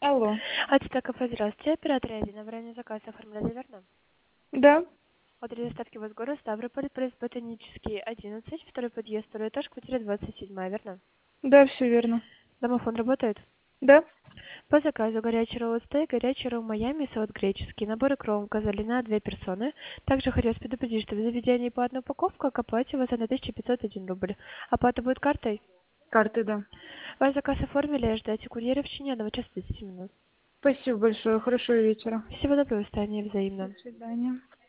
Алло. Ацтека, здравствуйте. Оператор Ирина. Время заказа оформляли верно? Да? Адрес доставки вас город Ставрополь, проезд Ботанический, 11, второй подъезд, второй этаж, квартира 27, верно? Да, все верно. Домофон работает? Да? По заказу горячий ролл стейк, горячий ролл Майами, соус греческий, набор икром, козалина, 2 персоны. Также хочу вас предупредить, что в заведении по одной упаковке к оплате у вас на 1501 рубль. Оплата будет картой? Карты, да. Ваш заказ оформили, ждайте курьера в течение 1 часа 30 минут. Спасибо большое. Хорошего вечера. Всего доброго, Таня, взаимно. До свидания.